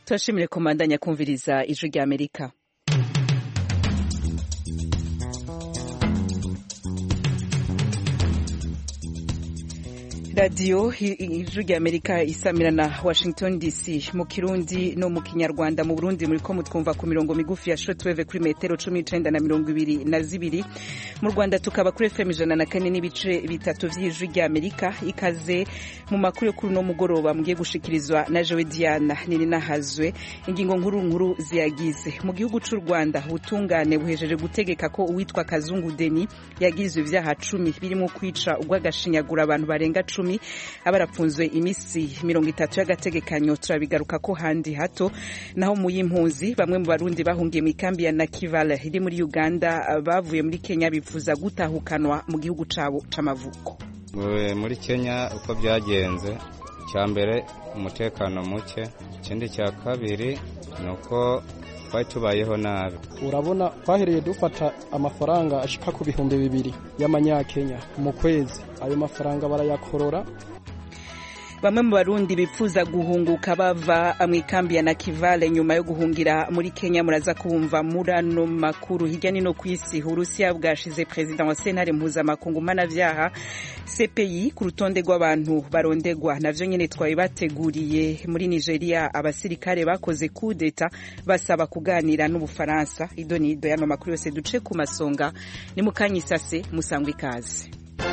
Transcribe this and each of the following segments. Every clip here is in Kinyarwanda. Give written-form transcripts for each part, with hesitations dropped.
turashimire komandanya kumviriza ijwi rya Amerika. Radio ijwi rya Amerika isamira na Washington DC mu Kirundi no mu Kinyarwanda. Mu Burundi muriko mutwumva ku mirongo migufi ya shortwave kuri metero 19 na 22. Mu Rwanda tukaba kuri FM 104 n'ibice bitatu vy'ijwi rya Amerika. Ikaze mu makuru yo kuri no mugoroba mugiye gushikirizwa na Joe Diana nini nahazwe. Ingingo nkuru ziyagize mu gihugu c'u Rwanda ubutungane buhejeje gutegeka ko uwitwa Kazungu Deni yagizwe ivyaha 10 birimo kwica ugwagashinyagura abantu barenga 10 abarapfunzwe imisi 30 y'agategekanyo. Turabigaruka ko handi hato. Naho mu y'impunzi bamwe mu Barundi bahungiye mu ikambi ya Nakivale iri muri Uganda bavuye muri Kenya bifuza gutahukanwa mu gihugu cabo c'amavuko. Muri Kenya uko byagenze, cya mbere umutekano muke, ikindi cya kabiri nuko twari tubayeho nabi. Urabona twahereye dufata amafaranga ashika ku 2,000 y'amanyakenya mu kwezi. Ayo mafaranga barayakorora. Bamwe mu Barundi bipfuza guhunguka bava mu ikambi ya Nakivale nyuma yo guhungira muri Kenya muraza kubumva murano makuru. Hirya no kwisi Urusiya bwashize president wa sentare mpuzamakungu mpanavyaha CPI ku rutonde rw'abantu barondegwa. Navyo nyene twabibateguriye. Muri Nigeria abasirikare bakoze coup d'etat basaba kuganira n'Ubufaransa. Idonido yano makuru yose duce ku masonga ni mukanyisase musangwa ikaze.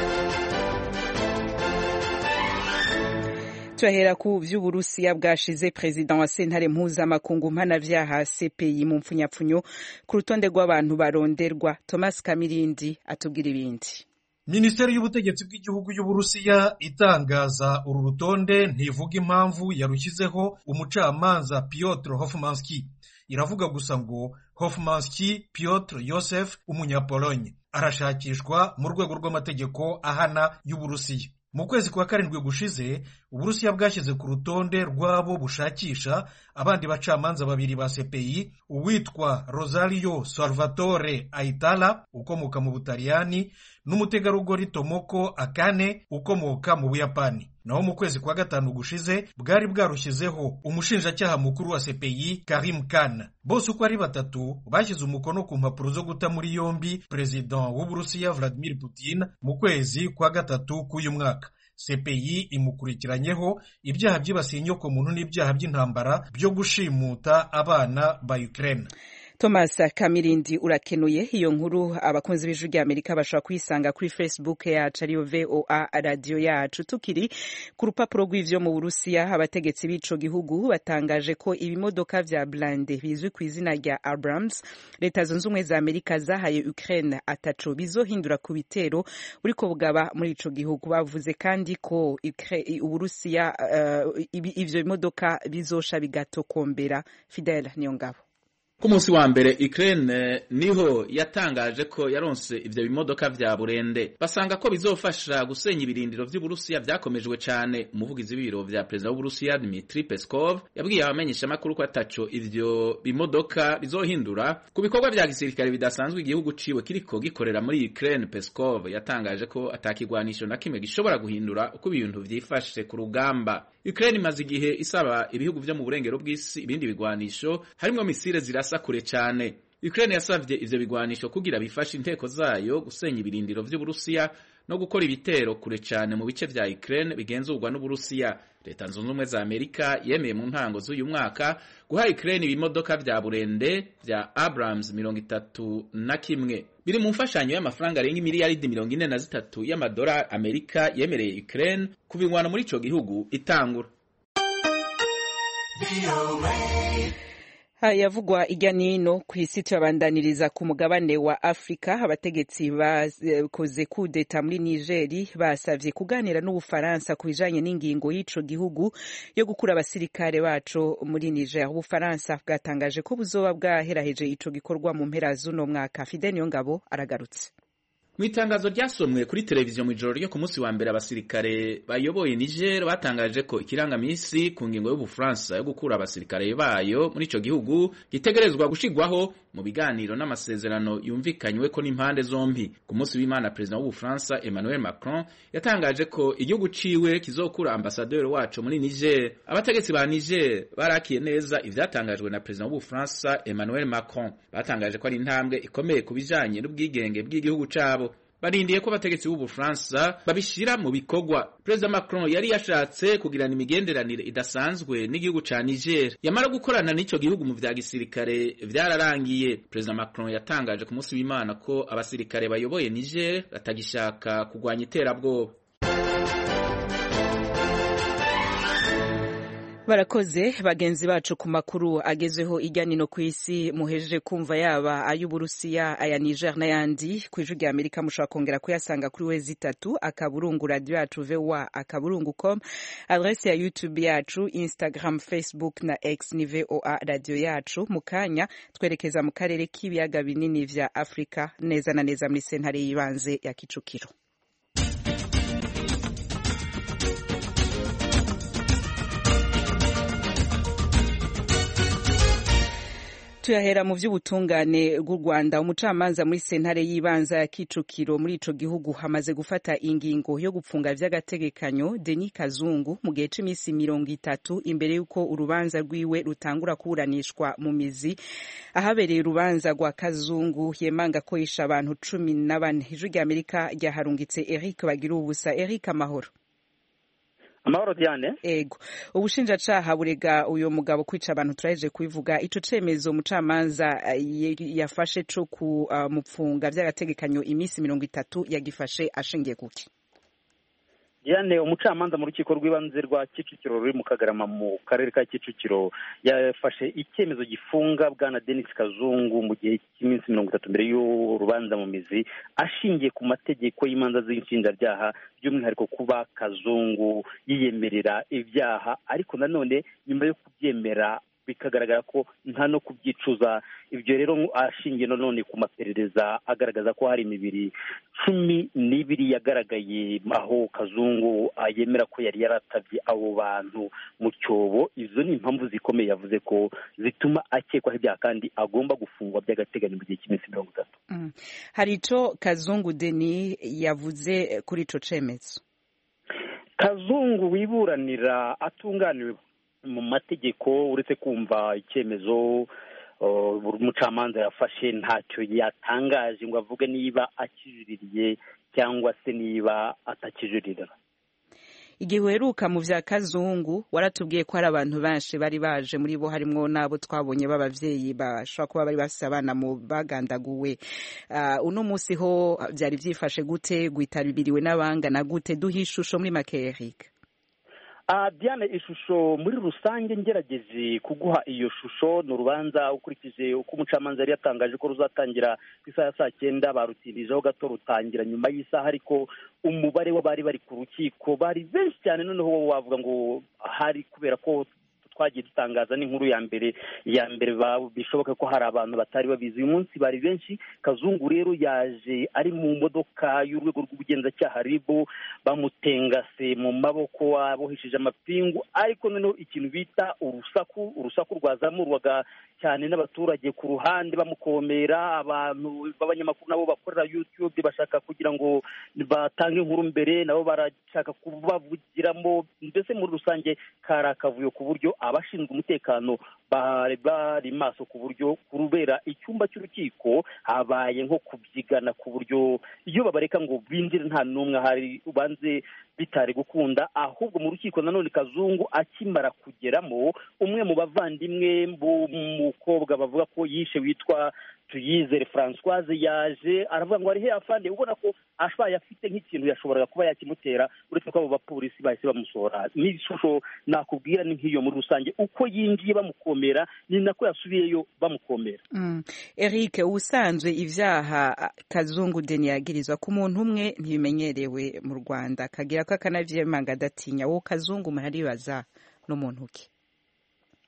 Tuhera ku vy'Uburusiya bwashize president wa sentare mpuzamakungu mpanavyaha CPI mu mpfunyapfunyo ku rutonde rw'abantu baronderwa. Thomas Kamirindi atubwira ibindi. Minisiteri y'ubutegetsi bw'igihugu y'Uburusiya itangaza uru rutonde ntivuga impamvu yarushyizeho umucamanza Piotr Hofmansky. Iravuga gusa ngo Hofmansky Piotr Yosef umunyapolonye arashakishwa mu rwego rw'amategeko ahana y'Uburusiya. Mu kwezi kwa karindwi gushize Uburusiya bwashyize ku rutonde rwabo bushakisha abandi bacamanza babiri ba CPI, uwitwa Rosario Salvatore Aitala ukomoka mu Butaliyani n'umutegarugori Tomoko Akane ukomoka mu Buyapani. Naho mu kwezi kwa gatanu gushize bwari bwarushyizeho umushinjacyaha mukuru wa CPI Karim Khan. Bose uko ari batatu bashyize umukono ku mpapuro zo guta muri yombi President w'Uburusiya Vladimir Putin mu kwezi kwa gatatu k'uyu mwaka. CPI imukurikiranyeho ibyaha byibasiye inyokomuntu n'ibyaha by'intambara byo gushimuta abana ba Ukraine. Thomas Kamirindi urakenuye. Iyo nkuru abakunzi b'ijwi rya Amerika bashobora kuyisanga kuri Facebook yacu ariyo VOA radio yacu. Tukiri ku rupapuro rw'ivyo mu Burusiya, abategetsi b'ico gihugu batangaje ko ibimodoka vya blinde bizwi ku izina rya Abrams leta zunze ubumwe za Amerika zahaye Ukraine ataco bizohindura ku bitero buriko bugaba muri ico gihugu. Bavuze kandi ko Uburusiya ivyo bimodoka bizosha bigatokombera. Fidel Niyongabo. Ku munsi wa mbere Ukraine niho yatangaje ko yaronse ivyo bimodoka vya burende. Basanga ko bizofasha gusenya ibirindiro vy'Uburusiya vyakomejwe cane. Umuvugizi w'ibiro vya president w'Uburusiya Dmitry Peskov yabwiye abamenyesha makuru ko ataco ivyo bimodoka bizohindura ku bikorwa vya gisirikare bidasanzwe igihugu ciwe kiriko gikorera muri Ukraine. Peskov yatangaje ko atakigwanisho na kimwe gishobora guhindura uko ibintu vyifashe ku rugamba. Ukraine imaze igihe isaba ibihugu vyo mu burengero bw'isi ibindi bigwanisho harimwo misile zirasa kure cyane. Ukraine yasavye ivyo bigwanisho kugira bifashe inteko zayo gusenya ibirindiro vy'Uburusiya no gukora ibitero kure cyane mu bice vya Ukraine bigenzurwa n'Uburusiya. Leta zunze ubumwe za Amerika yemeye mu ntango z'uyu mwaka guha Ukraine ibimodoka vya burende vya Abrams 31 biri mu mfashanyo y'amafaranga arenga miliyaridi 43 y'amadolari Amerika yemereye Ukraine kubingwana muri ico gihugu itangura. Yavugwa irya nino ku isi tuyabandaniriza ku mugabane wa Afrika. Abategetsi bakoze coup d'etat muri Niger basavye kuganira n'Ubufaransa ku bijanye n'ingingo y'ico gihugu yo gukura abasirikare baco muri Niger. Ubufaransa bwatangaje ko buzoba bwaheraheje ico gikorwa mu mpera z'uno mwaka. Fidel Niyongabo aragarutse. mu itangazo ryasomwe kuri televiziyo mu ijoro ryo ku munsi wa mbere abasirikare bayoboye Niger batangaje ko ikirangamisi ku ngingo y'Ubufaransa yo gukura abasirikare bayo muri ico gihugu gitegerezwa gushigwaho mu biganiro n'amasezerano yumvikanywe ko n'impande zombi. Ku munsi w'Imana President w'Ubufaransa Emmanuel Macron yatangaje ko igihugu ciwe kizokura ambasaderi wacu muri Niger. Abategetsi ba Niger barakiye neza ivyatangajwe na President w'Ubufaransa Emmanuel Macron. Batangaje ko ari intambwe ikomeye kubijanye n'ubwigenge bw'igihugu cabo. Barindiye ko abategetsi b'Ubufaransa babishira mu bikorwa. President Macron yari yashatse kugirana imigenderanire idasanzwe n'igihugu ca Niger. Yamara gukorana n'ico gihugu mu vya gisirikare vyararangiye. President Macron yatangaje ku munsi w'Imana ko abasirikare bayoboye Niger batagishaka kugwanya iterabwoba. Barakoze bagenzi bacu ku makuru agezeho ijyanino ku isi muhejeje kumva yaba ay'Uburusiya aya Niger n'ayandi kw'ijwi rya Amerika mushobora kongera kuyasanga kuri wezi 3 akaburungu radio yacu VOA akaburungu.com, adresse ya YouTube yacu, Instagram, Facebook na X ni VOA radio yacu. Mukanya twerekeza mu karere k'ibiyaga binini vya Afrika neza na neza muri sentare yibanze ya Kicukiro. Tuyahera mu vy'ubutungane bw'u Rwanda. Umucamanza muri sentare y'ibanza ya Kicukiro muri ico gihugu hamaze gufata ingingo yo gupfunga vy'agategekanyo Denis Kazungu mu gihe c'imisi 30 imbere yuko urubanza rwiwe rutangura kuburanishwa mu mizi. Ahabereye urubanza rwa Kazungu yemanga ko yisha abantu 14. Ijwi rya Amerika ryaharungitse Eric Bagirubusa. Eric, amahoro. Amahoro Diane. Ego. Ubushinjacaha burega uyo mugabo kwica abantu turaje kubivuga. Ico cemezo umucamanza yafashe co ku mupfunga vy'agategekanyo imisi 30 yagifashe ashingiye kuki? Diane, umucamanza mu rukiko rw'ibanze rwa Kicukiro ruri mu Kagarama mu karere ka Kicukiro yafashe icyemezo gifunga bwana Denis Kazungu mu gihe cy'iminsi 30 mbere y'urubanza mu mizi ashingiye ku mategeko y'imanza z'inshinjabyaha, by'umwihariko kuba Kazungu yiyemerera ibyaha ariko nanone nyuma yo kubyemera bikagaragara ko nta no kubyicuza. Ibyo rero ashingiye none ku maperereza agaragaza ko hari imibiri 12 yagaragaye aho Kazungu yemera ko yari yaratavye abo bantu mu cyobo. Izo ni impamvu zikomeye yavuze ko zituma akekwaho ibyaha kandi agomba gufungwa by'agateganyo mu gihe cy'iminsi 30. Hari ico Kazungu Denis yavuze kuri ico cemezo? Kazungu wiburanira atunganiwe mu mategeko uretse kumva icyemezo umucamanza yafashe ntacyo yatangaje ngo avuge niba akijuririye cyangwa se niba atakijurira. Igihe uheruka mu vya Kazungu waratubwiye ko hari abantu benshi bari baje, muri bo harimwo nabo twabonye b'abavyeyi bashobora kuba bari bafise abana mu bagandaguwe. Uno musi ho vyari vyifashe gute? Gwitabiriwe n'abangana gute? Duhe ishusho muri make Eric. Diane, ishusho muri rusange ngerageje kuguha iyo shusho n'urubanza ukurikije uko umucamanza yari yatangaje ko ruzatangira ku isaha ya 9 barutindirijeho gato rutangira nyuma y'isaha, ariko umubare w'abari bari ku rukiko bari benshi cyane. Noneho wavuga ngo hari kubera ko twagiye dutangaza n'inkuru ya mbere bishoboka ko hari abantu batari babizi. Uyu munsi bari benshi. Kazungu rero yaje ari mu modoka y'urwego rw'ubugenzacyaha RIB, bamutengase mu maboko abohesheje amapingu, ariko noneho ikintu bita urusaku rwazamurwaga cyane n'abaturage ku ruhande bamukomera. Abantu b'abanyamakuru nabo bakorera YouTube bashaka kugira ngo batange inkuru mbere, nabo barashaka kubavugiramo. Mbese muri rusange kari akavuyo ku buryo abashinzwe umutekano bari maso ku buryo kurubera icyumba cy'urukiko habaye nko kubyigana ku buryo iyo babareka ngo binjire nta n'umwe ahari ubanze bitari gukunda. Ahubwo mu rukiko nanone Kazungu akimara kugeramo, umwe mu bavandimwe b'umukobwa bavuga ko yishe witwa Tuyizere Françoise yaje aravuga ngo ari he afande, ubona ko ashwaye afite nk'ikintu yashoboraga kuba yakimutera, uretse ko abo bapolisi bahise bamusohora. N'ishusho nakubwira ni nk'iyo muri rusange, uko yinjiye bamukomera ni nako yasubiyeyo bamukomera. Eric, usanzwe ivyaha Kazungu Denis yagirizwa ku muntu umwe ntibimenyerewe mu Rwanda, kagira ko akanavyemanga adatinya. Wo Kazungu muraribaza no muntu ki?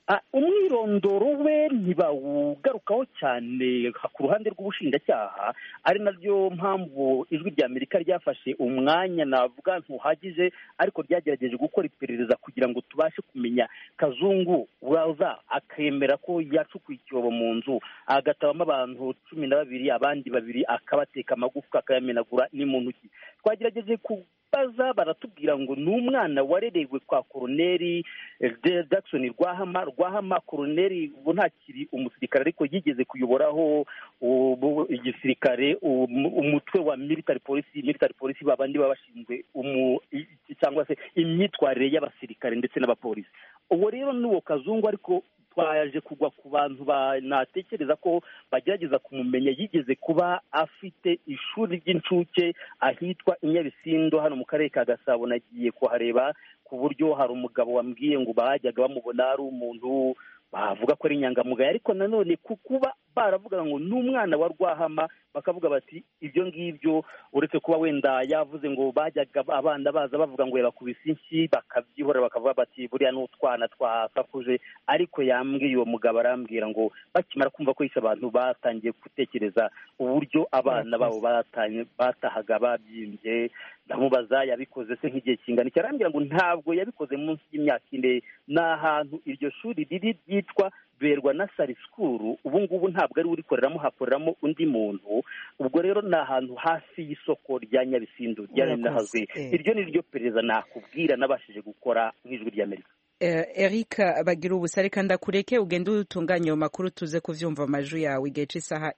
umwirondoro we ntibawugarukaho cyane ku ruhande rw'ubushinjacyaha, ari naryo mpamvu ijwi rya Amerika ryafashe umwanya navuga ntuhagije, ariko ryagerageje gukora iperereza kugira ngo tubashe kumenya Kazungu uraza akemera ko yacukuye icyobo mu nzu agatabamo abantu 12, abandi 2 akabateka amagufwa akayamenagura ni mu ntoki. Twagerageje kubaza, baratubwira ngo ni umwana warerewe kwa Koloneli Jackson Rwahama. Koloneli ubu ntakiri umusirikare, ariko yigeze kuyoboraho igisirikare, umutwe wa military police babandi baba bashinzwe cyangwa se imyitwarire y'abasirikare ndetse n'abapolisi. Uwo rero n'uwo Kazungu, ariko twaje kugwa ku bantu natekereza ko bagerageza kumumenya. Yigeze kuba afite ishuri ry'incuke ahitwa Inyabisindo hano mu karere ka Gasabo. Nagiye kuhareba ku buryo hari umugabo wambwiye ngo bajyaga bamubona ari umuntu bavuga ko ari inyangamugayo, ariko nanone kuba baravuga ngo ni umwana wa Rwahama, bakavuga bati ibyo ngibyo uretse kuba wenda yavuze ngo bajyaga abana baza bavuga ngo bakubise inshyi bakabyihora, bakavuga bati buriya n'utwana twasakuje, ariko yambwiye uwo mugabo arambwira ngo bakimara kumva ko yise abantu batangiye gutekereza uburyo abana babo batahaga babyimbye. Ndamubaza yabikoze se nk'igihe kingana iki, arambwira ngo ntabwo yabikoze munsi y'imyaka 4. Ni ahantu iryo shuri riri ryitwa Berwa Nursery School, ubu ngubu ntabwo ari urikoreramo, hakoreramo undi muntu. Ubwo rero ni ahantu hafi y'isoko rya Nyabisindo ryari nahazwe. Iryo ni ryo perereza nakubwira nabashije gukora nk'ijwi ry'Amerika. Eric bagira ubusa, reka ndakureke ugende utunganya ayo makuru tuze kuvyumva amajwi yawe igihe cy'isaha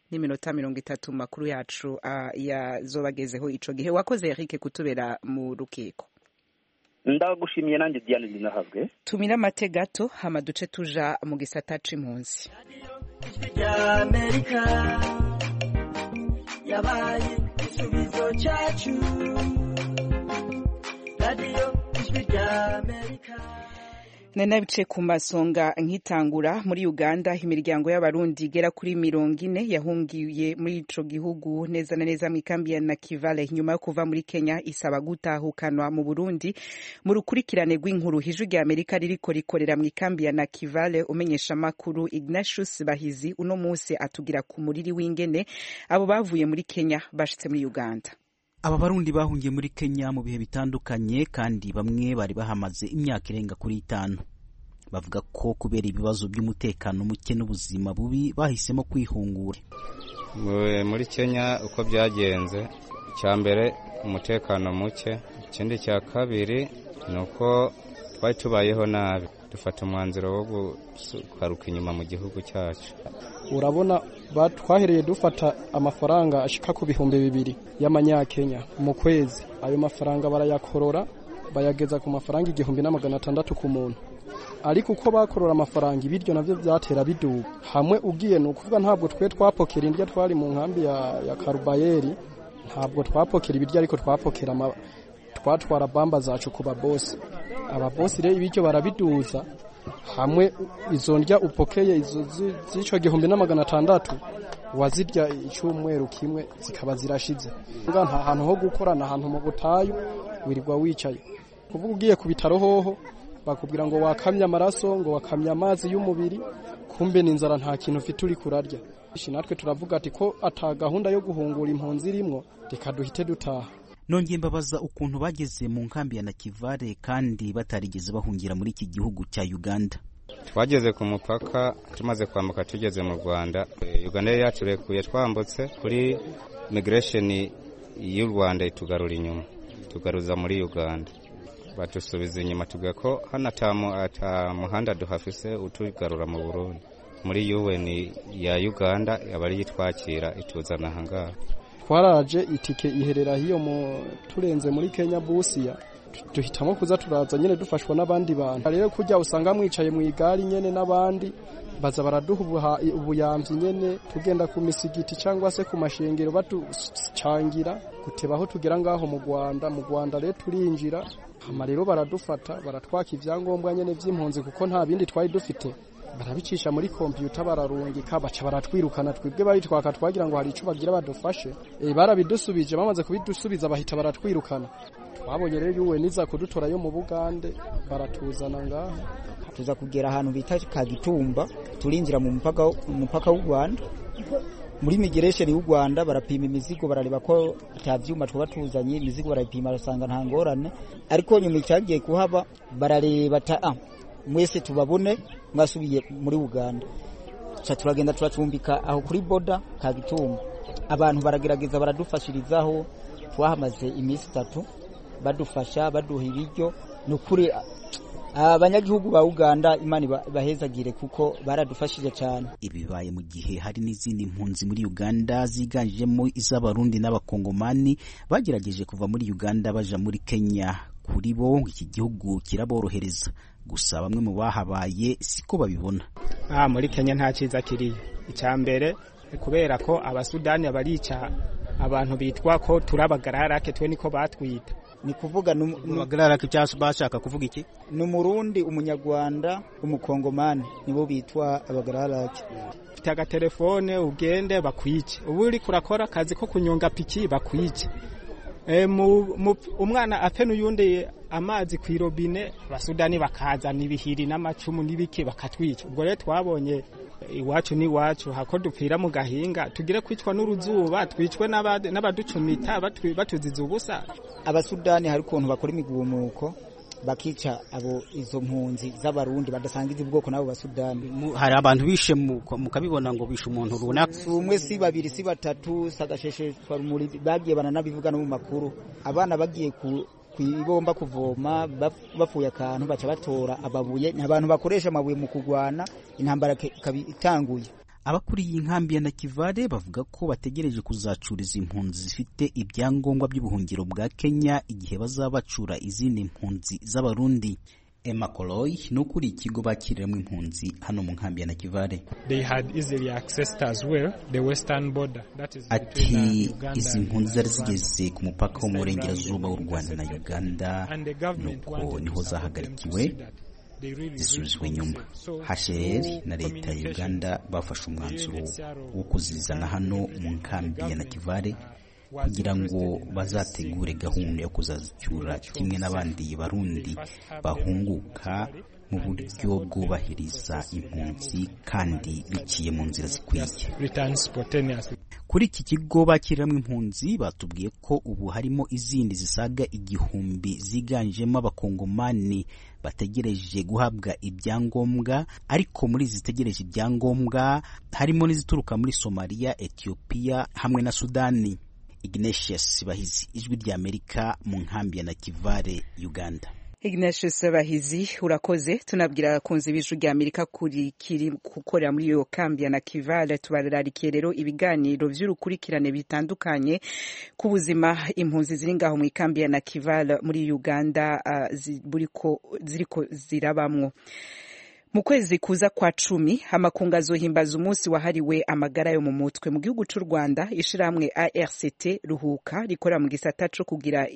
1:30 mu makuru yacu yazobagezeho ico gihe. Wakoze Eric kutubera mu rukiko. Ndagushimiye nanjye Diane Dinahazwe. Tumira amate gato hama duce tuja mu gisata c'impunzi. Amerika yabaye isubizo cyacu. Radio Amerika. Nanabice ku masonga nkitangura. Muri Uganda imiryango y'abarundi igera kuri 40 yahungiye muri ico gihugu neza na neza mu ikambi ya Nakivale nyuma yo kuva muri Kenya isaba gutahukanwa mu Burundi. Mu rukurikirane rw'inkuru Ijwi rya Amerika ririko rikorera mu ikambi ya Nakivale, umenyesha makuru Ignatius Bahizi uno munsi atugira ku muriri w'ingene abo bavuye muri Kenya bashitse muri Uganda. Aba barundi bahungiye muri Kenya mu bihe bitandukanye, kandi bamwe bari bahamaze imyaka irenga kuri 5. Bavuga ko kubera ibibazo by'umutekano muke n'ubuzima bubi bahisemo kwihungura. Muri Kenya uko byagenze, cyambere umutekano muke, ikindi cya kabiri nuko twari tubayeho nabi, dufata umwanzuro wo gukaruka inyuma mu gihugu cyacu. Urabona twahereye dufata amafaranga ashika ku 2,000 y'amanyakenya mu kwezi. Ayo mafaranga barayakorora bayageza ku mafaranga 1,600 ku muntu, ariko uko bakorora amafaranga ibiryo navyo byatera biduga. Hamwe ugiye nukuvuga ntabwo twe twapokera indya, twari mu nkambi ya Karubayeri, ntabwo twapokera ibiryo, ariko twapokera twatwara bamba zacu ku babosi. Ababosi rero ibiryo barabiduza, hamwe izo ndya upokeye izo zico 1,600 wazirya icyumweru kimwe zikaba zirashize. Nta hantu ho gukorana, ahantu mu butayu wirirwa wicaye. Kuvuga ugiye ku bitaro hoho bakubwira ngo wakamye amaraso, ngo wakamye amazi y'umubiri, kumbe n'inzara nta kintu ufite uri kurarya. Natwe turavuga ati ko ata gahunda yo guhungura impunzi irimo, reka duhite dutaha. Nongeye mbabaza ukuntu bageze mu nkambi ya Nakivale kandi batarigeze bahungira muri iki gihugu cya Uganda. Twageze ku mupaka, tumaze kwambuka tugeze mu Rwanda. Uganda yaturekuye twambutse kuri migration y'u Rwanda itugarura inyuma, tugaruza muri Uganda. Batusubiza inyuma tuvuga ko hano ata muhanda duhafise utugarura mu Burundi. Muri UN ya Uganda abari yitwakira ituzana hangaha. Twaraje itike iherera hiyo turenze muri Kenya Busia, duhitamo kuza turaza nyene dufashwa n'abandi bantu. Rero kujya usanga mwicaye mu igari nyene n'abandi baza baraduha ubuyamvye nyene, tugenda ku misigiti cyangwa se ku mashengero batucangira gutebaho tugera ngaho mu Rwanda. Mu Rwanda rero turinjira, hama rero baradufata baratwaka ivyangombwa nyene vy'impunzi kuko nta bindi twari dufite. barabicisha muri kompiyuta bararungika baca baratwirukana twebwe baritwaka twagira ngo hari ico bagira badufashe barabidusubije bamaze kubidusubiza bahita baratwirukana twabonye rero yuwe niza kudutora yo mu Bugande baratuzana ngaha tuza kugera ahantu bita Kagitumba turinjira mu mupaka w'u Rwanda muri migration y'u Rwanda barapima imizigo barareba ko atavyuma twa batuzanye imizigo barayipima basanga nta ngorane ariko nyuma cyagiye kuhaba barareba mwese tubabone mwasubiye muri Uganda turagenda turacumbika aho kuri boda Kagitumba abantu baragerageza baradufashirizaho twahamaze iminsi 3 badufasha baduha ibiryo nukuri abanyagihugu ba Uganda imani bahezagire kuko baradufashije cyane. Ibibaye mu gihe hari n'izindi mpunzi muri Uganda ziganjemo iz'abarundi n'abakongomani bagerageje kuva muri Uganda baja muri Kenya. Kuri bo iki gihugu kiraborohereza, gusa bamwe mu bahabaye siko babibona. Muri Kenya nta cyiza kiri. Icyambere kubera ko abasudani barica abantu bitwa ko turabagararake twe niko batwita. Ni kuvuga n'umugararake cyangwa bashaka kuvuga iki? N'umurundi, umunyarwanda, umukongomani nibo bitwa abagararake. Fitaga telefone ugende bakwice. Ubu uri kurakora akazi ko kunyonga piki bakwice. Umwana apenu yunde amazi ku irobine basudani bakazana ibihiri n'amacumu n'ibiki bakatwica. Ubwo rero twabonye iwacu ni wacu hako dupfira mu gahinga tugire kwicwa n'uruzuba twicwe n'abaducumita batuziza ubusa. Abasudani hari ukuntu bakora imigumuko bakica abo izo mpunzi z'abarundi badasangiza ubwoko nabo basudani. Hari abantu bishe mukabibona ngo bishe umuntu runaka umwe si babiri si batatu sagasheshe muri bagiye bananabivuga no mu makuru abana bagiye kwibomba kuvoma bafuye akantu baca batora ababuye n'abantu bakoresha amabuye mu kugwana intambara itanguye. Abakuriye inkambi ya Nakivale bavuga ko bategereje kuzacuriza impunzi zifite ibyangombwa by'ubuhungiro bwa Kenya igihe bazabacura izindi impunzi z'abarundi. Emma Koloy n'ukuri ikigo bakiriramo impunzi hano mu nkambi ya Nakivale. They had easily accessed as well the western border, that is ati izi mpunzi zari zigeze ku mupaka wo mu burengerazuba w'u Rwanda na Uganda, nuko niho zahagarikiwe zisubizwa inyuma. HCR na leta ya Uganda bafashe umwanzuro wo kuzizana hano mu nkambi ya Nakivale kugira ngo bazategure gahunda yo kuzazicyura kimwe n'abandi barundi bahunguka mu buryo bwubahiriza impunzi kandi biciye mu nzira zikwiye. Kuri iki kigo bakiriramo impunzi batubwiye ko ubu harimo izindi zisaga 1000 ziganjemo abakongomani bategereje guhabwa ibyangombwa, ariko muri zitegereje ibyangombwa harimo n'izituruka muri Somalia, Ethiopia hamwe na Sudani. Ignatius Bahizi, Ijwi ry'Amerika mu nkambi ya Nakivale, Uganda. Ignatius Bahizi urakoze. Tunabwira kunze b'Ijwi ry'Amerika kiri gukorera muri iyo kambi ya Nakivale. Tubararikiye rero ibiganiro by'urukurikirane bitandukanye ku buzima impunzi ziri ngaho mu kambi ya Nakivale muri Uganda ziriko zirabamwo. Mu kwezi kuza kwa 10 amakungu azohimbaza umunsi wahariwe amagara yo mu mutwe. Mu gihugu cy'u Rwanda ishiramwe ARCT Ruhuka rikora mu gisata cyo kugira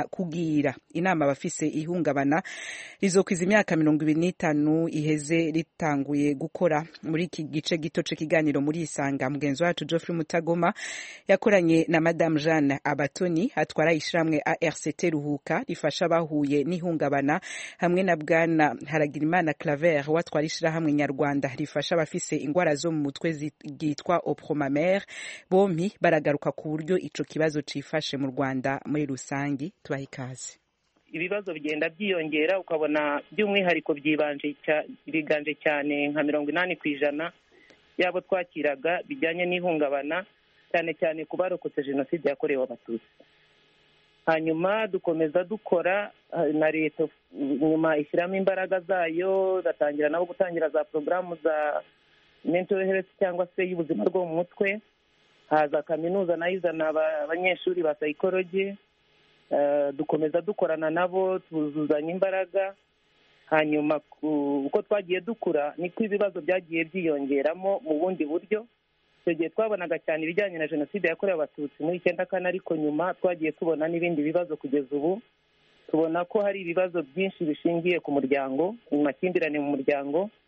inama bafise ihungabana rizokwiza imyaka 25 iheze ritanguye gukora. Muri iki gice gito cy'ikiganiro muri Isanga mugenzi wacu Geoffrey Mutagoma yakoranye na Madame Jeanne Abatoni atwara ishiramwe ARCT Ruhuka rifasha bahuye n'ihungabana hamwe na Bwana Haragirimana Claver twarishira hamwe Nyarwanda rifasha abafise ingwara zo mu mutwe zitwa Opromamere. Bombi baragaruka ku buryo ico kibazo cifashe mu Rwanda muri rusangi. Tubahikaze. Ibibazo bigenda byiyongera ukabona by'umwihariko biganje cyane nka 80% yabo twakiraga bijyanye n'ihungabana cyane cyane kubarokotse jenoside yakorewe abatutsi. Hanyuma dukomeza dukora na leta nyuma ishyiramo imbaraga zayo batangira nabo gutangira za programu za mental health cyangwa se y'ubuzima bwo mu mutwe. Haza kaminuza nayo izana abanyeshuri ba psychology, dukomeza dukorana nabo tuzuzanya imbaraga. Hanyuma uko twagiye dukura niko ibibazo byagiye byiyongeramo mu bundi buryo. Tugiye twabonaga cyane ibijyanye na jenoside yakorewe abatutsi muri 94, ariko nyuma twagiye tubona n'ibindi bibazo kugeza ubu. Tubona ko hari ibibazo byinshi bishingiye ku muryango, mu makimbirane mu muryango,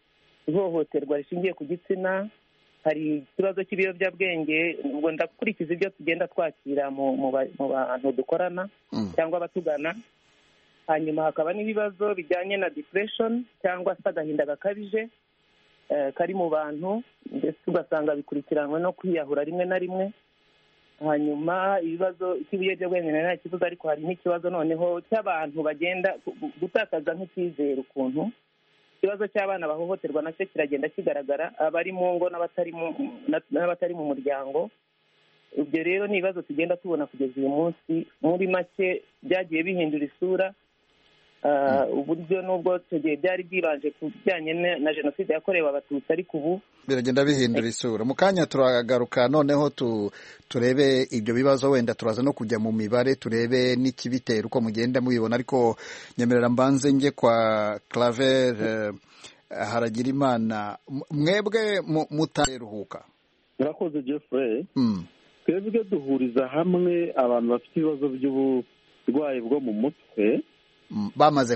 ihohoterwa rishingiye ku gitsina, hari ikibazo cy'ibiyobyabwenge. ubwo ndakurikiza ibyo tugenda twakira mu bantu dukorana cyangwa abatugana. hanyuma hakaba n'ibibazo bijyanye na depression cyangwa se agahinda gakabije kari mu bantu, ndetse ugasanga bikurikiranwe no kwiyahura rimwe na rimwe. hanyuma ibibazo cy'ibiyobyabwenge nta kibazo, ariko hari n'ikibazo noneho cy'abantu bagenda gutakaza nk'icyizere. ukuntu ikibazo cy'abana bahohoterwa nacyo kiragenda kigaragara, abari mu ngo n'abatari mu muryango. ibyo rero ni ibibazo tugenda tubona kugeza uyu munsi. muri make byagiye bihindura isura, uburyo n'ubwo icyo gihe byari byibanje ku bijyanye na jenoside yakorewe abatutsi, ariko ubu biragenda bihindura isura. mu kanya turagaruka noneho turebe ibyo bibazo, wenda turaza no kujya mu mibare turebe n'ikibitera uko mugenda mubibona, ariko nyemerera mbanze njye kwa Claver Haragirimana. mwebwe mutaruhuka. murakoze Jeffrey. twebwe duhuriza hamwe abantu bafite ibibazo by'uburwayi bwo mu mutwe bamaze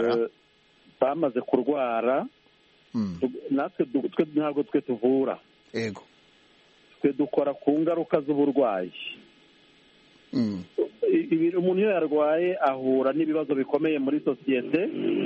kurwara. natwe ntabwo twe tuvura, yego twe dukora ku ngaruka z'uburwayi. umuntu iyo yarwaye ahura n'ibibazo bikomeye muri sosiyete.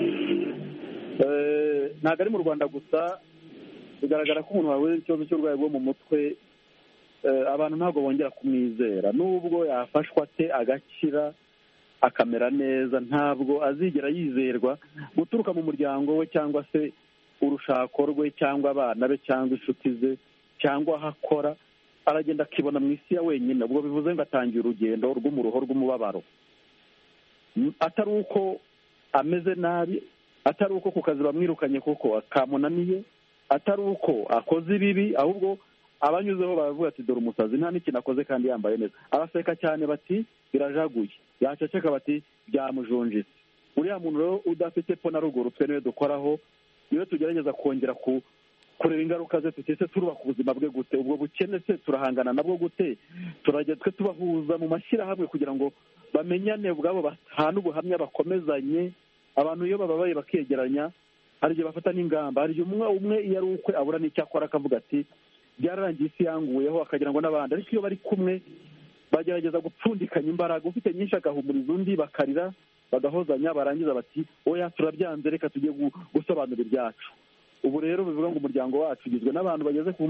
ntabwo ari mu Rwanda gusa, bigaragara ko umuntu wahuye n'ikibazo cy'uburwayi bwo mu mutwe abantu ntabwo bongera kumwizera. nubwo yafashwa ate agakira akamera neza, ntabwo azigera yizerwa guturuka mu muryango we cyangwa se urushako rwe cyangwa abana be cyangwa inshuti ze cyangwa aho akora. aragenda akibona mu isi ya wenyine. ubwo bivuze ngo atangiye urugendo rw'umuruho rw'umubabaro, atari uko ameze nabi, atari uko ku kazi bamwirukanye kuko kamunaniye, atari uko akoze ibibi, ahubwo abanyuzeho baravuga ati dore umusazi nta n'ikintu akoze kandi yambaye neza. abaseka cyane bati birajaguye, yaceceka bati byamujonjetse. uriya muntu rero udafite po na ruguru twe niwe dukoraho, niwe tugerageza kongera kureba ingaruka ze, tutese turubaka ubuzima bwe gute, ubwo bukene se turahangana nabwo gute, turajya twe tubahuza mu mashyirahamwe kugira ngo bamenyane ubwabo, bahane ubuhamya, bakomezanye. abantu iyo bababaye bakegeranya, hari igihe bafata n'ingamba. hari igihe umwe iyo ari ukwe abura n'icyo akora akavuga ati byararangiye isi yanguyeho, akagira ngo n'abandi. ariko iyo bari kumwe bagerageza gupfundikanya imbaraga, ufite nyinshi agahumuriza undi, bakarira bagahozanya, barangiza bati oya turabyanze, reka tujye gusobanura ibyacu. ubu rero bivuga ngo umuryango wacu ugizwe n'abantu bageze ku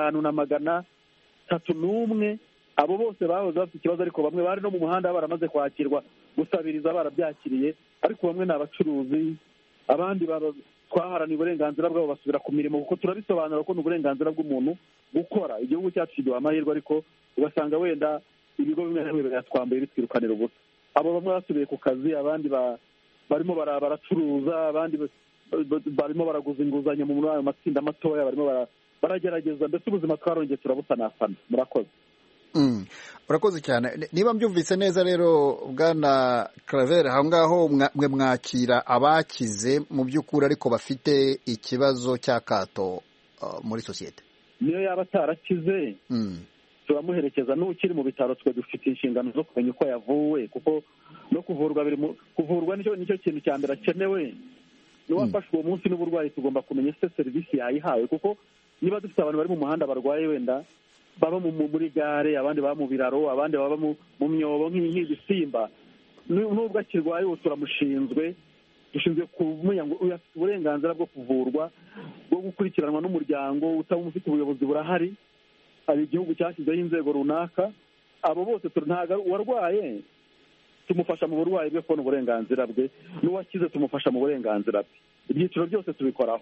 5,301. abo bose bahoze bafite ikibazo, ariko bamwe bari no mu muhanda baramaze kwakirwa gusabiriza, barabyakiriye. ariko bamwe ni abacuruzi, abandi twaharaniye uburenganzira bwabo basubira ku mirimo, kuko turabisobanura ko ni uburenganzira bw'umuntu gukora. igihugu cyacu kiduha amahirwe, ariko ugasanga wenda ibigo bimwe na bimwe byatwambaye bitwirukanira ubusa. abo bamwe basubiye ku kazi, abandi barimo baracuruza, abandi barimo baraguza inguzanyo mu ayo matsinda matoya, barimo baragerageza. mbese ubuzima twarongeye turabusanasana. murakoze. urakoze cyane. niba mbyumvise neza rero bwana Claver, aho ngaho mwe mwakira abakize mu by'ukuri ariko bafite ikibazo cy'akato muri sosiyete. niyo yaba atarakize turamuherekeza. n'ukiri mu bitaro twe dufite inshingano zo kumenya uko yavuwe, kuko no kuvurwa nicyo kintu cya mbere akenewe. n'uwafashwe uwo munsi n'uburwayi tugomba kumenya ese serivisi yayihawe, kuko niba dufite abantu bari mu muhanda barwaye, wenda baba muri gare, abandi baba mu biraro, abandi baba mu myobo nk'ibisimba, nubwo akirwaye ubu turamushinzwe, dushinzwe kumenya ngo afite uburenganzira bwo kuvurwa, bwo gukurikiranwa n'umuryango. utamufite ubuyobozi burahari, hari igihugu cyashyizeho inzego runaka. abo bose ntabwo uwarwaye tumufasha mu burwayi bwe kubona uburenganzira bwe, n'uwakize tumufasha mu burenganzira bwe. ibyiciro byose tubikoraho.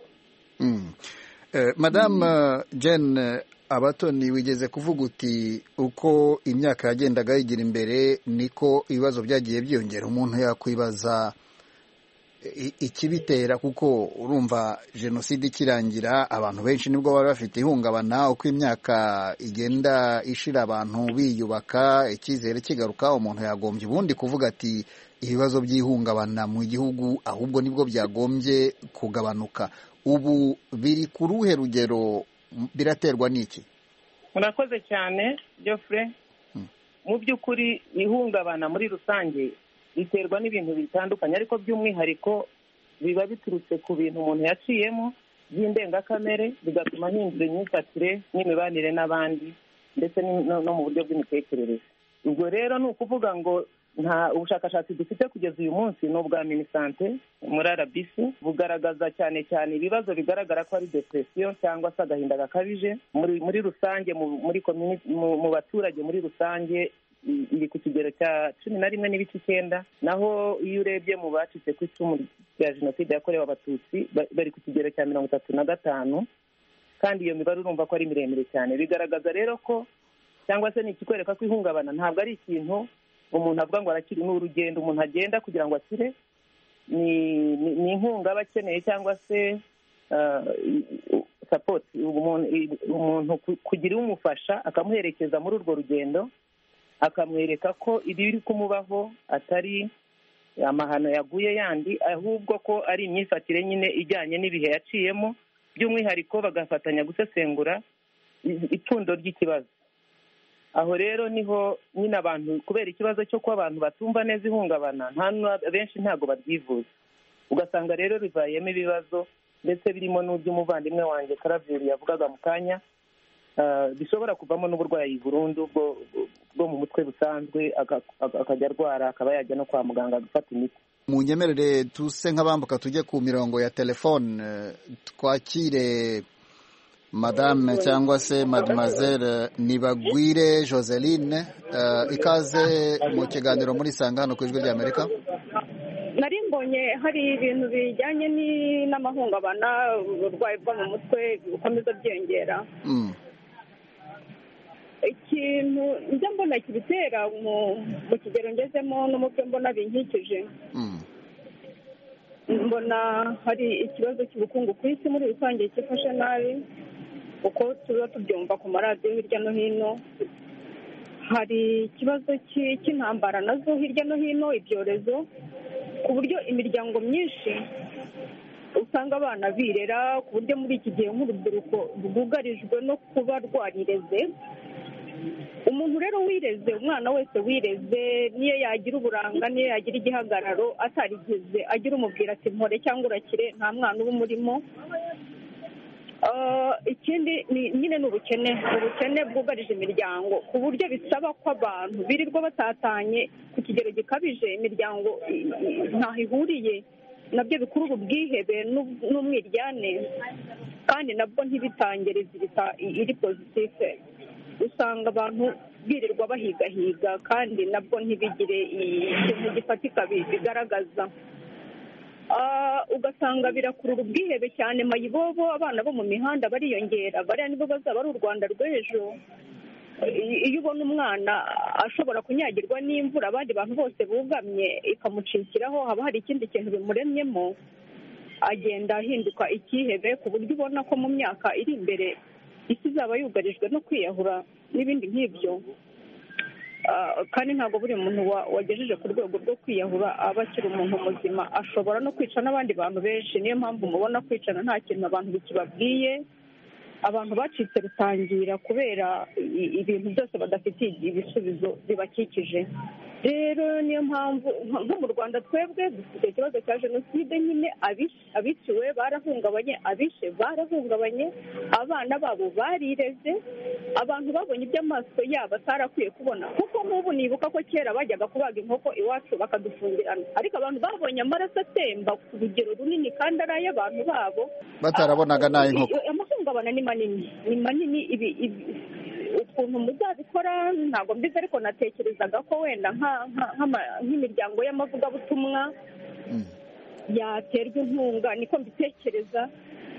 Madame Jane Abatoni, wigeze kuvuga uti uko imyaka yagendaga yigira imbere niko ibibazo byagiye byiyongera. umuntu yakwibaza ikibitera, kuko urumva jenoside ikirangira abantu benshi nibwo bari bafite ihungabana. uko imyaka igenda ishira abantu biyubaka, icyizere kigaruka, umuntu yagombye ubundi kuvuga ati ibibazo by'ihungabana mu gihugu ahubwo nibwo byagombye kugabanuka. ubu biri ku ruhe rugero? biraterwa n'iki? murakoze cyane Geoffrey. mu by'ukuri ihungabana muri rusange biterwa n'ibintu bitandukanye, ariko by'umwihariko biba biturutse ku bintu umuntu yaciyemo by'indengakamere bigatuma hindura imyifatire n'imibanire n'abandi ndetse no mu buryo bw'imitekerereze. Ubwo rero ni ukuvuga ngo nta ubushakashatsi dufite kugeza uyu munsi ni ubwa Minisante muri RBC bugaragaza cyane cyane ibibazo bigaragara ko ari depression cyangwa se agahinda gakabije muri rusange mu baturage muri rusange iri ku kigero cya 11.9, naho iyo urebye mu bacitse ku icumu rya jenoside yakorewe abatutsi bari ku kigero cya 35, kandi iyo mibare urumva ko ari miremire cyane. Bigaragaza rero ko cyangwa se ni ikikwereka ko ihungabana ntabwo ari ikintu umuntu avuga ngo arakiri, ni urugendo umuntu agenda kugira ngo akire, ni inkunga aba akeneye cyangwa se support, umuntu kugira umufasha akamuherekeza muri urwo rugendo, akamwereka ko ibiri kumubaho atari amahano yaguye yandi, ahubwo ko ari imyifatire nyine ijyanye n'ibihe yaciyemo, by'umwihariko bagafatanya gusesengura ipfundo ry'ikibazo. Aho rero niho nyine abantu, kubera ikibazo cyo kuba abantu batumva neza ihungabana, benshi ntabwo babyivuza, ugasanga rero rivayemo ibibazo ndetse birimo n'uby'umuvandimwe wanjye Karaveri yavugaga mu kanya, bishobora kuvamo n'uburwayi burundu bwo mu mutwe busanzwe, akajya arwara akaba yajya no kwa muganga gufata imiti. Munyemerere tuse nk'abambuka tujye ku mirongo ya telefone, twakire Madame cyangwa se Mademoiselle Nibagwire Joseline, ikaze mu kiganiro muri Sanga hano ku Ijwi ry'Amerika. Nari mbonye hari ibintu bijyanye n'amahungabana, uburwayi bwo mu mutwe bukomeza byiyongera. Ikintu njya mbona kibitera mu kigero ngezemo no mu byo mbona binkikije, mbona hari ikibazo cy'ubukungu ku isi muri rusange cyifashe nabi, uko tuba tubyumva ku maradiyo hirya no hino. Hari ikibazo cy'intambara nazo hirya no hino, ibyorezo, ku buryo imiryango myinshi usanga abana birera, ku buryo muri iki gihe nk'urubyiruko rwugarijwe no kuba rwarireze. Umuntu rero wireze, umwana wese wireze, niyo yagira uburanga, niyo yagira igihagararo, atarigeze agira umubwira ati mpore cyangwa urakire, nta mwana uba umurimo. Ikindi nyine ni ubukene bwugarije imiryango, ku buryo bisaba ko abantu birirwa batatanye ku kigero gikabije, imiryango ntaho ihuriye, nabyo bikurura ubwihebe n'umwiryane, kandi nabwo ntibitangire iri positive. Usanga abantu birirwa bahigahiga kandi nabwo ntibigire ikintu gifatika bigaragaza. Ugasanga birakurura ubwihebe cyane, mayibobo, abana bo mu mihanda bariyongera, bariya nibo bazaba ari u Rwanda rw'ejo. Iyo ubona umwana ashobora kunyagirwa n'imvura, abandi bantu bose bugamye ikamucikiraho, haba hari ikindi kintu bimuremyemo, agenda ahinduka ikihebe, ku buryo ubona ko mu myaka iri imbere isi izaba yugarijwe no kwiyahura n'ibindi nk'ibyo. Kandi ntabwo buri muntu wagejeje ku rwego rwo kwiyahura aba akiri umuntu muzima, ashobora no kwica n'abandi bantu benshi. Niyo mpamvu mubona kwicana nta kintu abantu bikibabwiye. Abantu bacitse rutangira kubera ibintu byose badafitiye ibisubizo bibakikije. Rero niyo mpamvu nko mu Rwanda twebwe dufite ikibazo cya jenoside, nyine abiciwe barahungabanye, abishe barahungabanye, abana babo barireze, abantu babonye iby'amaso yabo atarakwiye kubona. Kuko nk'ubu nibuka ko kera bajyaga kubaga inkoko iwacu bakadufungirana, ariko abantu babonye amaraso atemba ku rugero runini kandi ari ay'abantu babo, batarabonaga n'ay'inkoko. Amahungabana ni manini. Ukuntu muzabikora ntabwo mbizi, ariko natekerezaga ko wenda nk'imiryango y'amavugabutumwa yaterwa inkunga, niko mbitekereza.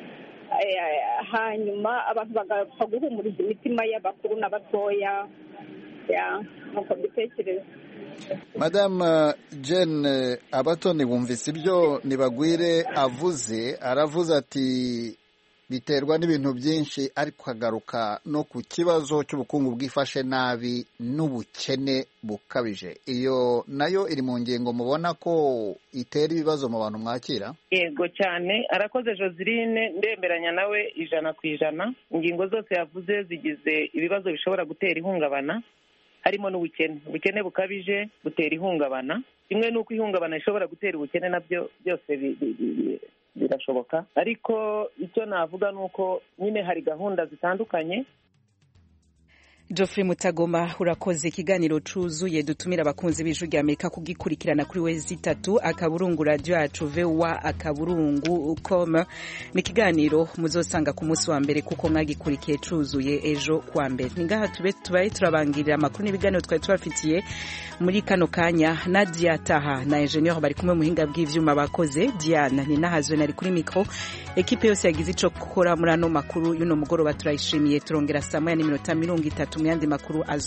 Hanyuma abantu bagapfa guhumuriza imitima y'abakuru n'abatoya, nuko mbitekereza. Madame Jane Abatoni, wumvise ibyo Nibagwire avuze? Aravuze ati biterwa n'ibintu byinshi, ariko agaruka no ku kibazo cy'ubukungu bwifashe nabi n'ubukene bukabije. Iyo nayo iri mu ngingo mubona ko itera ibibazo mu bantu mwakira? Yego cyane, arakoze Joseline, ndemeranya nawe 100%. Ingingo zose yavuze zigize ibibazo bishobora gutera ihungabana, harimo n'ubukene. Ubukene bukabije butera ihungabana, kimwe n'uko ihungabana ishobora gutera ubukene, nabyo byose birashoboka. Ariko icyo navuga ni uko nyine hari gahunda zitandukanye. Geoffrey Mutagoma, urakoze. Ikiganiro cuzuye dutumira abakunzi b'Ijwi rya Amerika kugikurikirana kuri wezi 3 akaburungu radio yacu VOA akaburungu.com. Ni ikiganiro muzosanga ku munsi wa mbere kuko mwagikurikiye cuzuye ejo kwa mbere. Ningaha tubaye turabangirira amakuru n'ibiganiro twari tubafitiye muri kano kanya. Nadia Taha na Engineer bari kumwe muhinga bw'ivyuma bakoze. Diana ni nahazwe nari kuri micro. Ekipe yose yagize ico gukora muri ano makuru y'uno mugoroba turayishimiye. Turongera saa 1:30 mu yandi makuru